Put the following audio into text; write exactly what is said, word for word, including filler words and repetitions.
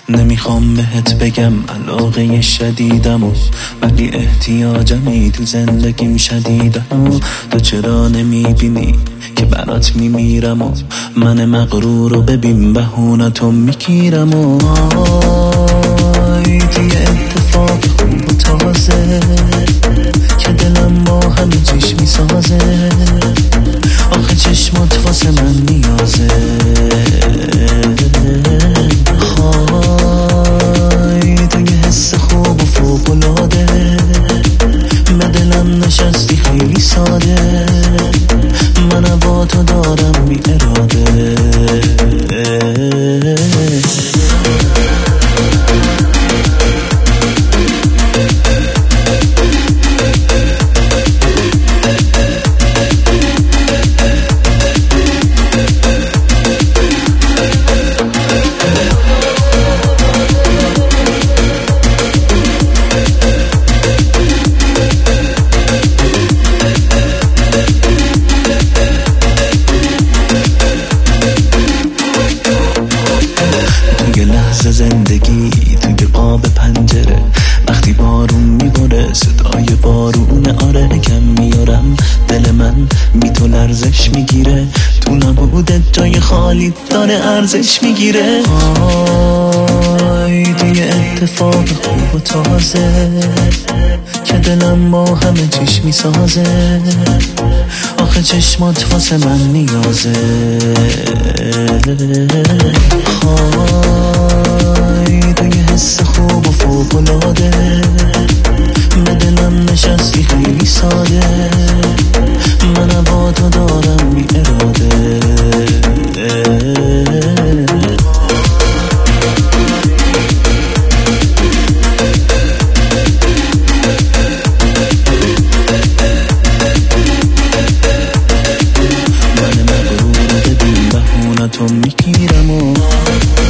نمیخوام بهت بگم علاقه شدیدم، ولی احتیاجمی تو زندگیم شدیدم. تو چرا نمیبینی که برات میمیرم و من مغرور رو ببین بهونتو میگیرم و توی اتفاق خوب و تازه که دلم با همه چیش میسازه. آخه چشمات واسه من نیازه، خواهی تو یه حس خوب و فوق‌العاده به دلم نشستی خیلی ساده. من با تو دارم بی اراده. زندگی توی قاب پنجره وقتی بارون میباره صدای بارون آره کم میارم دل من بی تو لرزش میگیره. تو نبودت جای خالی داره ارزش میگیره. آی توی اتفاق خوب و تازه که دلم با همه چیش میسازه. آخه چشمات واسه من نیازه، خواهی تو یه حس خوب و فوق‌العاده به دلم نشستی خیلی ساده. من با تو دارم بی اراده. من مغرور ببین بهونتو میگیرم و